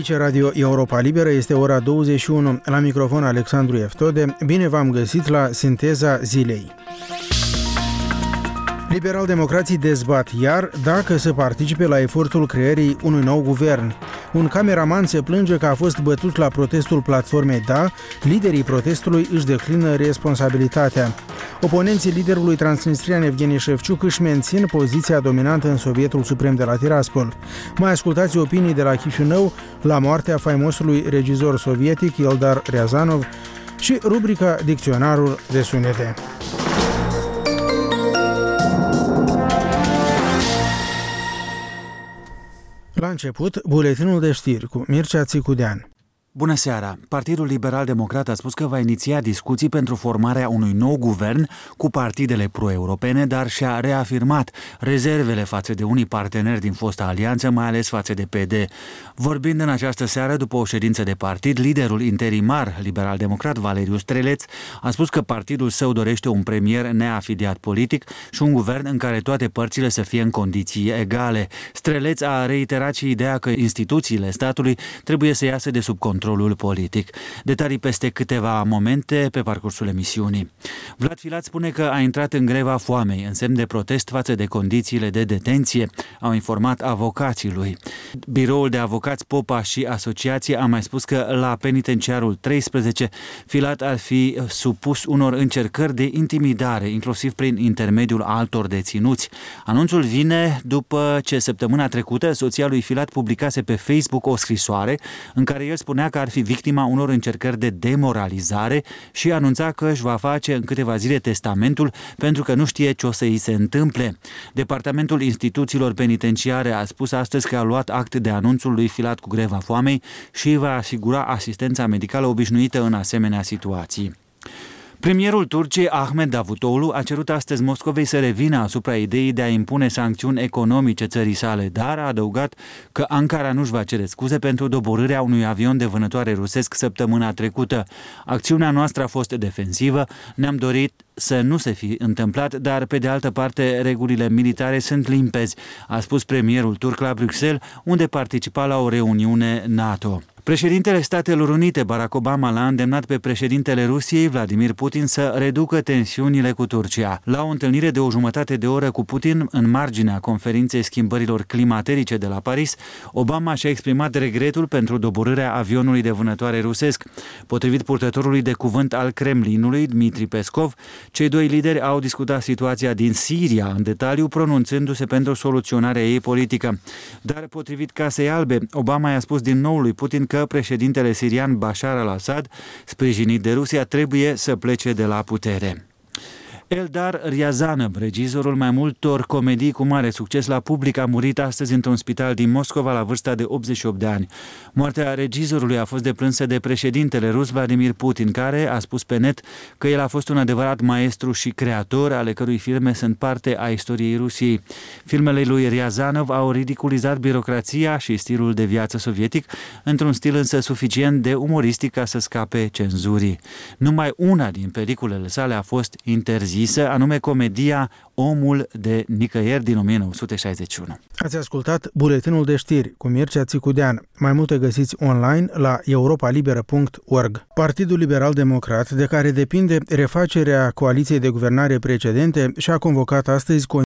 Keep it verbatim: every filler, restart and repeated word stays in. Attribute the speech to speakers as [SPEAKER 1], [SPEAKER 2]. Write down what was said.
[SPEAKER 1] Aici Radio Europa Liberă, este ora douăzeci și unu, la microfon Alexandru Eftode. Bine v-am găsit la Sinteza Zilei. Liberal-democrații dezbat iar dacă să participe la efortul creării unui nou guvern. Un cameraman se plânge că a fost bătut la protestul platformei Da, liderii protestului își declină responsabilitatea. Oponenții liderului transnistrian Evgeni Șefciuc își mențin poziția dominantă în Sovietul Suprem de la Tiraspol. Mai ascultați opinii de la Chișinău la moartea faimosului regizor sovietic Eldar Riazanov și rubrica Dicționarul de sunete. La început, buletinul de știri cu Mircea Țicudean.
[SPEAKER 2] Bună seara! Partidul Liberal-Democrat a spus că va iniția discuții pentru formarea unui nou guvern cu partidele pro-europene, dar și-a reafirmat rezervele față de unii parteneri din fosta alianță, mai ales față de P D. Vorbind în această seară după o ședință de partid, liderul interimar liberal-democrat Valeriu Streleț a spus că partidul său dorește un premier neafiliat politic și un guvern în care toate părțile să fie în condiții egale. Streleț a reiterat și ideea că instituțiile statului trebuie să iasă de sub control politic. Detalii peste câteva momente pe parcursul emisiunii. Vlad Filat spune că a intrat în greva foamei, în semn de protest față de condițiile de detenție, au informat avocații lui. Biroul de avocați Popa și Asociație a mai spus că la penitenciarul treisprezece Filat ar fi supus unor încercări de intimidare, inclusiv prin intermediul altor deținuți. Anunțul vine după ce săptămâna trecută soția lui Filat publicase pe Facebook o scrisoare în care el spunea că ar fi victima unor încercări de demoralizare și anunța că își va face în câteva zile testamentul pentru că nu știe ce o să îi se întâmple. Departamentul Instituțiilor Penitenciare a spus astăzi că a luat act de anunțul lui Filat cu greva foamei și va asigura asistența medicală obișnuită în asemenea situații. Premierul Turciei Ahmet Davutoğlu a cerut astăzi Moscovei să revină asupra ideii de a impune sancțiuni economice țării sale, dar a adăugat că Ankara nu-și va cere scuze pentru doborârea unui avion de vânătoare rusesc săptămâna trecută. Acțiunea noastră a fost defensivă, ne-am dorit să nu se fi întâmplat, dar pe de altă parte regulile militare sunt limpezi, a spus premierul turc la Bruxelles, unde participa la o reuniune NATO. Președintele Statelor Unite, Barack Obama, l-a îndemnat pe președintele Rusiei, Vladimir Putin, să reducă tensiunile cu Turcia. La o întâlnire de o jumătate de oră cu Putin, în marginea conferinței schimbărilor climaterice de la Paris, Obama și-a exprimat regretul pentru doborârea avionului de vânătoare rusesc. Potrivit purtătorului de cuvânt al Kremlinului, Dmitri Peskov, cei doi lideri au discutat situația din Siria în detaliu, pronunțându-se pentru soluționarea ei politică. Dar, potrivit Casei Albe, Obama i-a spus din nou lui Putin că președintele sirian Bashar al-Assad, sprijinit de Rusia, trebuie să plece de la putere. Eldar Riazanov, regizorul mai multor comedii cu mare succes la public, a murit astăzi într-un spital din Moscova la vârsta de optzeci și opt de ani. Moartea regizorului a fost deplânsă de președintele rus Vladimir Putin, care a spus pe net că el a fost un adevărat maestru și creator, ale cărui filme sunt parte a istoriei Rusiei. Filmele lui Riazanov au ridiculizat birocrația și stilul de viață sovietic, într-un stil însă suficient de umoristic ca să scape cenzurii. Numai una din peliculele sale a fost interzisă, anume comedia Omul de nicăieri din o mie nouă sute șaizeci și unu.
[SPEAKER 1] Ați ascultat buletinul de știri cu Mircea Țicudean. Mai multe găsiți online la europa liberă punct org. Partidul Liberal-Democrat, de care depinde refacerea coaliției de guvernare precedente, și-a convocat astăzi